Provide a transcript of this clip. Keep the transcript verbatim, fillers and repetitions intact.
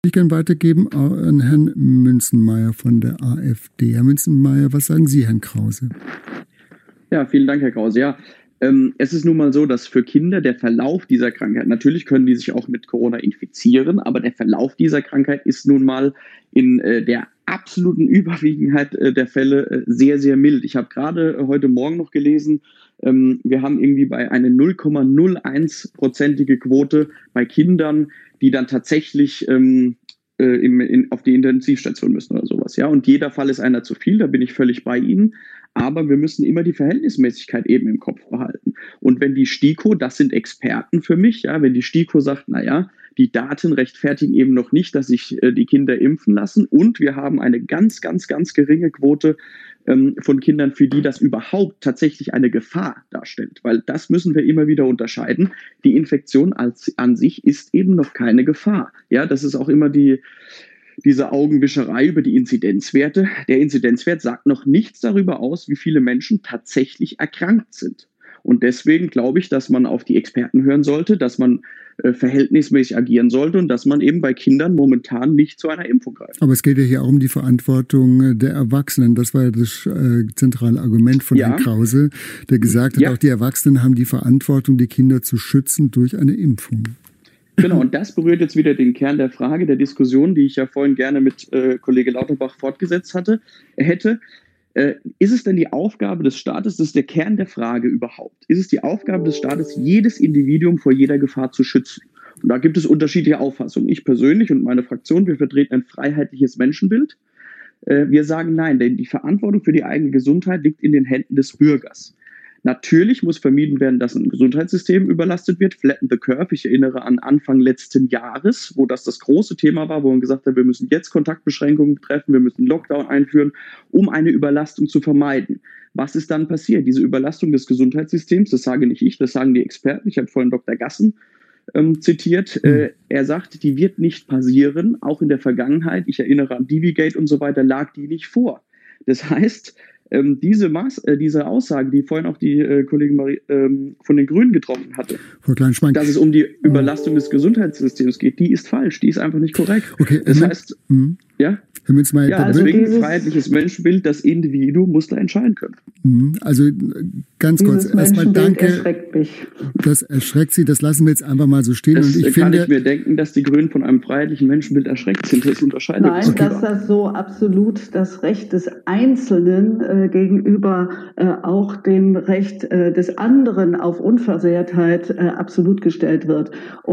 Ich gerne weitergeben an Herrn Münzenmaier von der AfD. Herr Münzenmaier, was sagen Sie, Herrn Krause? Ja, vielen Dank, Herr Krause. Ja, ähm, es ist nun mal so, dass für Kinder der Verlauf dieser Krankheit, natürlich können die sich auch mit Corona infizieren, aber der Verlauf dieser Krankheit ist nun mal in äh, der absoluten Überwiegenheit äh, der Fälle äh, sehr, sehr mild. Ich habe gerade äh, heute Morgen noch gelesen, ähm, wir haben irgendwie bei eine null Komma null eins prozentige Quote bei Kindern, die dann tatsächlich ähm, äh, im, in, auf die Intensivstation müssen oder sowas. Ja? Und jeder Fall ist einer zu viel, da bin ich völlig bei Ihnen. Aber wir müssen immer die Verhältnismäßigkeit eben im Kopf behalten. Und wenn die STIKO, das sind Experten für mich, ja, wenn die STIKO sagt, naja, die Daten rechtfertigen eben noch nicht, dass sich äh, die Kinder impfen lassen und wir haben eine ganz, ganz, ganz geringe Quote ähm, von Kindern, für die das überhaupt tatsächlich eine Gefahr darstellt. Weil das müssen wir immer wieder unterscheiden. Die Infektion als, an sich ist eben noch keine Gefahr. Ja, das ist auch immer die diese Augenwischerei über die Inzidenzwerte. Der Inzidenzwert sagt noch nichts darüber aus, wie viele Menschen tatsächlich erkrankt sind. Und deswegen glaube ich, dass man auf die Experten hören sollte, dass man äh, verhältnismäßig agieren sollte und dass man eben bei Kindern momentan nicht zu einer Impfung greift. Aber es geht ja hier auch um die Verantwortung der Erwachsenen. Das war ja das äh, zentrale Argument von ja. Herrn Krause, der gesagt hat, ja. auch die Erwachsenen haben die Verantwortung, die Kinder zu schützen durch eine Impfung. Genau, und das berührt jetzt wieder den Kern der Frage, der Diskussion, die ich ja vorhin gerne mit äh, Kollege Lauterbach fortgesetzt hatte, hätte. Äh, ist es denn die Aufgabe des Staates, das ist der Kern der Frage überhaupt, ist es die Aufgabe des Staates, jedes Individuum vor jeder Gefahr zu schützen? Und da gibt es unterschiedliche Auffassungen. Ich persönlich und meine Fraktion, wir vertreten ein freiheitliches Menschenbild. Äh, wir sagen nein, denn die Verantwortung für die eigene Gesundheit liegt in den Händen des Bürgers. Natürlich muss vermieden werden, dass ein Gesundheitssystem überlastet wird. Flatten the curve. Ich erinnere an Anfang letzten Jahres, wo das das große Thema war, wo man gesagt hat, wir müssen jetzt Kontaktbeschränkungen treffen, wir müssen Lockdown einführen, um eine Überlastung zu vermeiden. Was ist dann passiert? Diese Überlastung des Gesundheitssystems, das sage nicht ich, das sagen die Experten. Ich habe vorhin Doktor Gassen ähm, zitiert. Mhm. Äh, er sagt, die wird nicht passieren. Auch in der Vergangenheit, ich erinnere an Divigate und so weiter, lag die nicht vor. Das heißt, Ähm, diese, Maß, äh, diese Aussage, die vorhin auch die äh, Kollegin Marie, ähm, von den Grünen getroffen hatte, dass es um die Überlastung des Gesundheitssystems geht, die ist falsch, die ist einfach nicht korrekt. Okay, das heißt, mhm. ja, Herr ja, also deswegen ein freiheitliches Menschenbild, das Individuum muss da entscheiden können. Also ganz kurz, erstmal danke. Erschreckt mich. Das erschreckt Sie, das lassen wir jetzt einfach mal so stehen. Das und ich kann finde, ich mir denken, dass die Grünen von einem freiheitlichen Menschenbild erschreckt sind. Das unterscheidet Nein, okay. dass das so absolut das Recht des Einzelnen äh, gegenüber äh, auch dem Recht äh, des anderen auf Unversehrtheit äh, absolut gestellt wird.